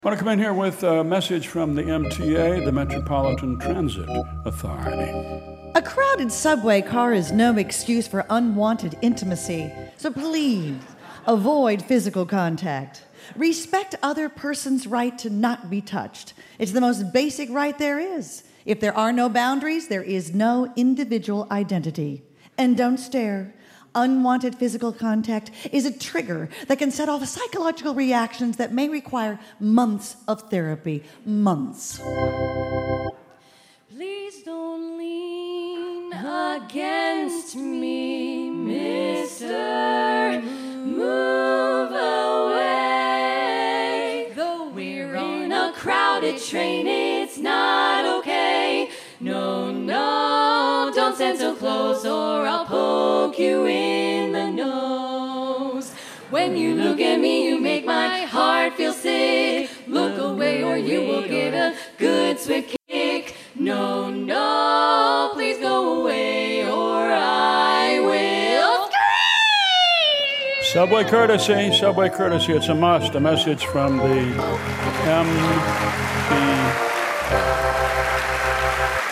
I want to come in here with a message from the MTA, the Metropolitan Transit Authority. A crowded subway car is no excuse for unwanted intimacy, so please avoid physical contact. Respect other person's right to not be touched. It's the most basic right there is. If there are no boundaries, there is no individual identity. And don't stare. Unwanted physical contact is a trigger that can set off psychological reactions that may require months of therapy. Months. Please don't lean against me, mister. Move away. Though we're in a crowded train, it's not okay. No, don't stand so close or I'll poke you in the nose. When you look at me, you make my heart feel sick. Look away or you will get a good swift kick. No, please go away or I will scream! Subway courtesy, it's a must. A message from the MTA.